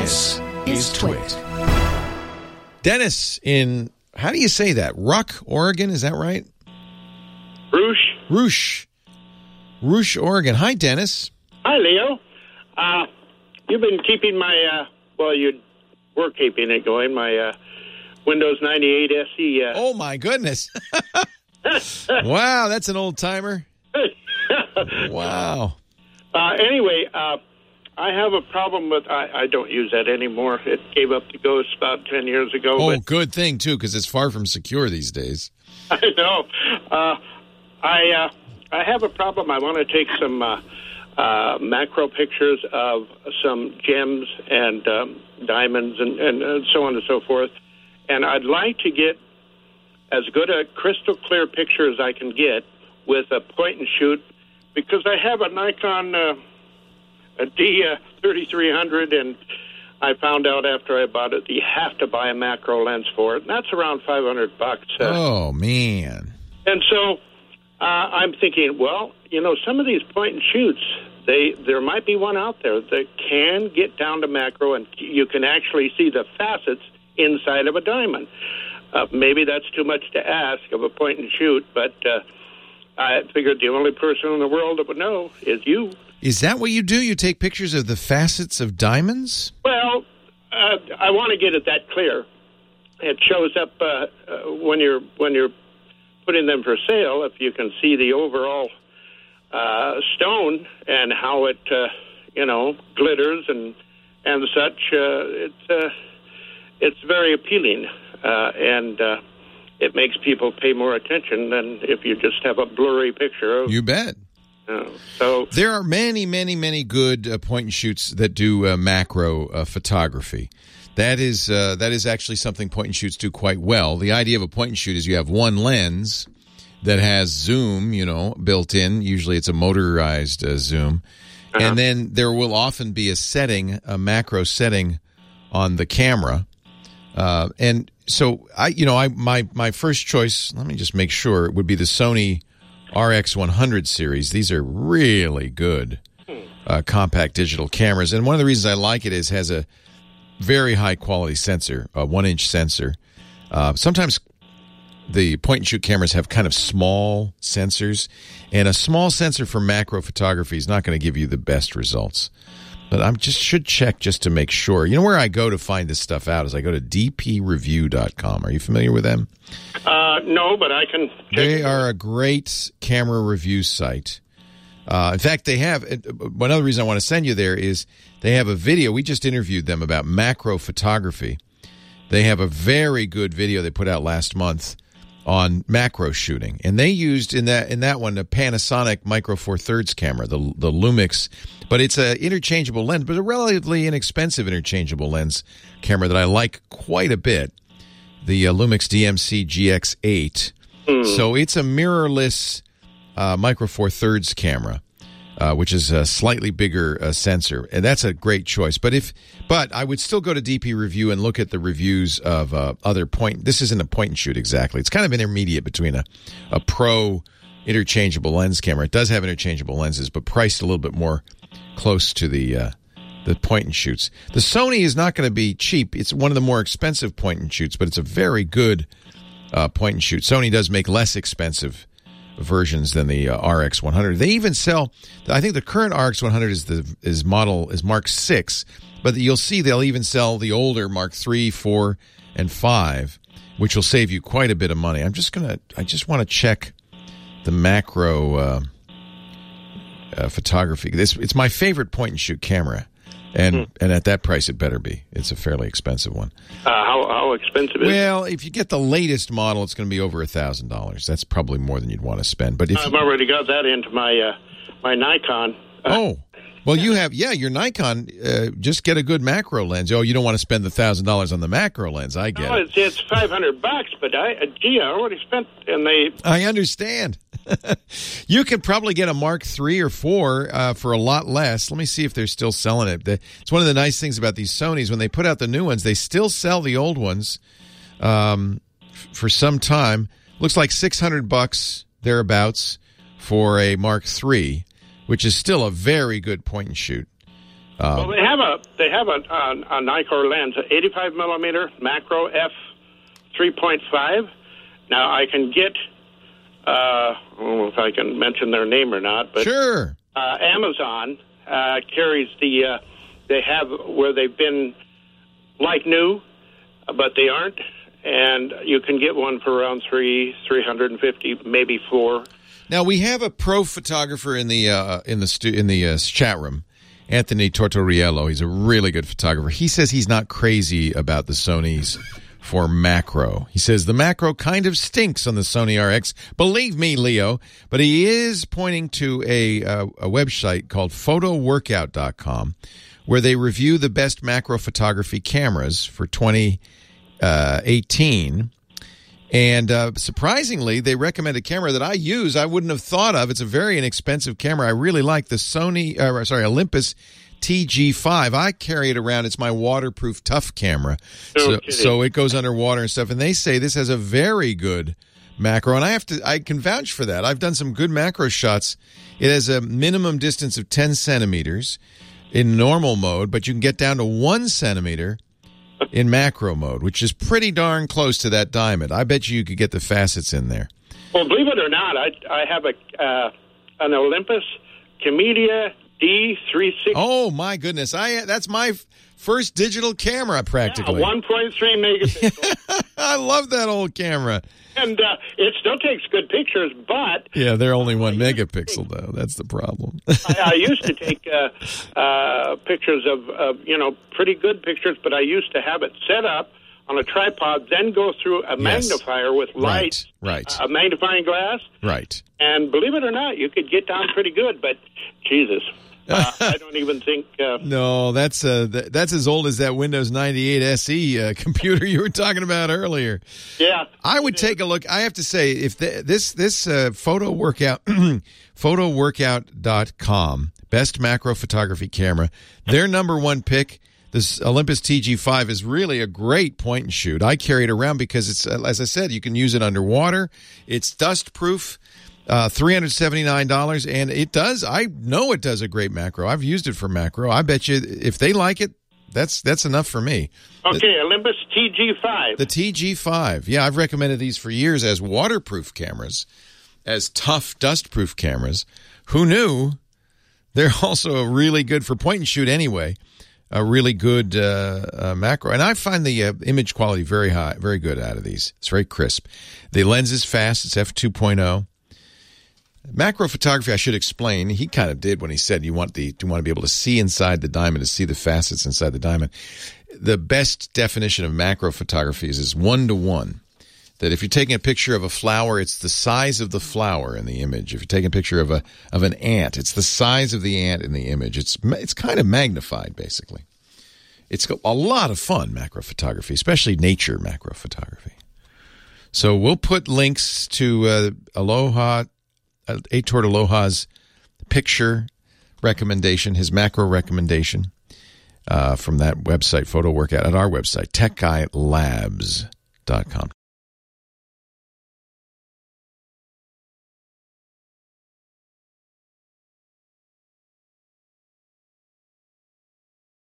This is Twit. Dennis in, how do you say that? Ruck, Oregon, is that right? Rouge, Oregon. Hi, Dennis. Hi, Leo. You've been keeping my, you were keeping it going, my Windows 98 SE. Oh, my goodness. Wow, that's an old timer. Wow. Anyway, I have a problem with, I don't use that anymore. It gave up the ghost about 10 years ago. Oh, good thing, too, because it's far from secure these days. I know. I have a problem. I want to take some macro pictures of some gems and diamonds and so on and so forth. And I'd like to get as good a crystal clear picture as I can get with a point and shoot, because I have a Nikon a D3300, and I found out after I bought it that you have to buy a macro lens for it, and that's around $500. Oh, man. And so I'm thinking, well, some of these point and shoots, there might be one out there that can get down to macro, and you can actually see the facets inside of a diamond. Maybe that's too much to ask of a point and shoot, but I figured the only person in the world that would know is you. Is that what you do? You take pictures of the facets of diamonds? Well, I want to get it that clear. It shows up when you're putting them for sale. If you can see the overall stone and how it glitters and such, it's very appealing, and it makes people pay more attention than if you just have a blurry picture of. You bet. So there are many, many, many good point and shoots that do macro photography. That is actually something point and shoots do quite well. The idea of a point and shoot is you have one lens that has zoom, built in. Usually it's a motorized zoom. Uh-huh. And then there will often be a macro setting on the camera. And so my first choice, let me just make sure, it would be the Sony RX100 series. These are really good compact digital cameras. And one of the reasons I like it is it has a very high quality sensor, a 1-inch sensor. Sometimes the point and shoot cameras have kind of small sensors, and a small sensor for macro photography is not going to give you the best results. But I should check just to make sure. You know where I go to find this stuff out is I go to dpreview.com. Are you familiar with them? No, but I can check. They are a great camera review site. In fact, they have one other reason I want to send you there is they have a video. We just interviewed them about macro photography. They have a very good video they put out last month on macro shooting, and they used in that one a Panasonic Micro Four Thirds camera, the Lumix, but it's an interchangeable lens, but a relatively inexpensive interchangeable lens camera that I like quite a bit. The Lumix DMC GX8. So it's a mirrorless Micro Four Thirds camera, which is a slightly bigger sensor, and that's a great choice. But I would still go to DP Review and look at the reviews of other point. This isn't a point and shoot exactly. It's kind of intermediate between a pro interchangeable lens camera. It does have interchangeable lenses, but priced a little bit more close to the point and shoots. The Sony is not going to be cheap. It's one of the more expensive point and shoots, but it's a very good point and shoot. Sony does make less expensive versions than the RX100. They even sell, I think the current RX100 is Mark 6, but you'll see they'll even sell the older Mark 3, 4, and 5, which will save you quite a bit of money. I just want to check the macro photography. It's my favorite point and shoot camera. And at that price, it better be. It's a fairly expensive one. How expensive is it? Well, if you get the latest model, it's going to be over $1,000. That's probably more than you'd want to spend. But I've already got that into my Nikon. Well, you have, your Nikon. Just get a good macro lens. Oh, you don't want to spend the $1,000 on the macro lens. I get it. It's $500, but I already spent, and I understand. You could probably get a Mark 3 or 4 for a lot less. Let me see if they're still selling it. It's one of the nice things about these Sonys. When they put out the new ones, they still sell the old ones for some time. Looks like $600 thereabouts for a Mark 3, which is still a very good point and shoot. Well, they have have a Nikkor lens, 85 millimeter macro f 3.5. Now I can get I don't know if I can mention their name or not, but sure. Amazon carries the. They have where they've been like new, but they aren't, and you can get one for around $350, maybe $400. Now we have a pro photographer in the chat room, Anthony Tortoriello. He's a really good photographer. He says he's not crazy about the Sonys for macro. He says the macro kind of stinks on the Sony RX. Believe me, Leo. But he is pointing to a website called photoworkout.com where they review the best macro photography cameras for 2018. And surprisingly, they recommend a camera that I use. I wouldn't have thought of. It's a very inexpensive camera. I really like the Olympus TG5. I carry it around. It's my waterproof tough camera. So it goes underwater and stuff. And they say this has a very good macro. And I can vouch for that. I've done some good macro shots. It has a minimum distance of 10 centimeters in normal mode, but you can get down to 1 centimeter in macro mode, which is pretty darn close to that diamond. I bet you could get the facets in there. Well, believe it or not, I have an Olympus Camelia D360. Oh my goodness! That's my first digital camera, practically. Yeah, 1.3 megapixels. I love that old camera. And it still takes good pictures, but... Yeah, they're only 1 megapixel, though. That's the problem. I used to take pictures of, pretty good pictures, but I used to have it set up on a tripod, then go through a magnifier with lights, a magnifying glass. Right. And believe it or not, you could get down pretty good, but Jesus... I don't even think... No, that's as old as that Windows 98 SE computer you were talking about earlier. Yeah. I would take a look. I have to say, if this photo workout, photoworkout.com, best macro photography camera, their number one pick, this Olympus TG5, is really a great point and shoot. I carry it around because it's, as I said, you can use it underwater. It's dust proof. $379, and it does. I know it does a great macro. I've used it for macro. I bet you if they like it, that's enough for me. Okay, Olympus TG5. The TG5. Yeah, I've recommended these for years as waterproof cameras, as tough dust-proof cameras. Who knew? They're also really good for point and shoot anyway. A really good macro. And I find the image quality very high, very good out of these. It's very crisp. The lens is fast. It's f2.0. Macro photography, I should explain. He kind of did when he said you want to be able to see inside the diamond, to see the facets inside the diamond. The best definition of macro photography is 1-to-1. That if you're taking a picture of a flower, it's the size of the flower in the image. If you're taking a picture of an ant, it's the size of the ant in the image. It's kind of magnified, basically. It's a lot of fun, macro photography, especially nature macro photography. So we'll put links to Ettore Aloha's picture recommendation, his macro recommendation from that website, Photo Workout, at our website, techguylabs.com.